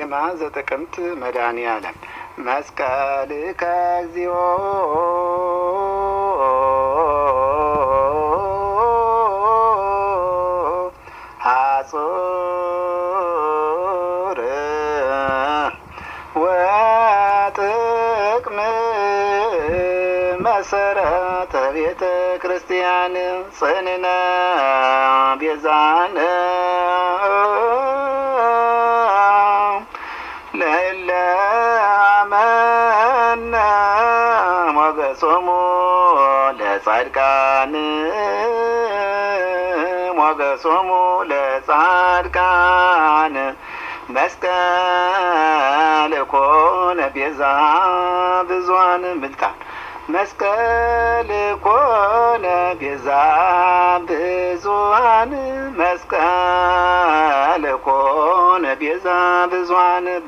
የማዘ ጥቅምት መድኃኔዓለም መስቀል ከዚዮ ሐጹር ወጥቅም መሰረተ ቤተ ክርስቲያን ጽንዕነ ቤዛነ ለእለ አመነ ሞገሶሙ ለጻድቃን ሞገሶሙ ለጻድቃን መስቀል ኮነ ቤዛ ብዙኃን ምልጣን መስቀል ኮነ ቤዛ ብዙኃን መስቀል ኮነ ቤዛ ብዙኃን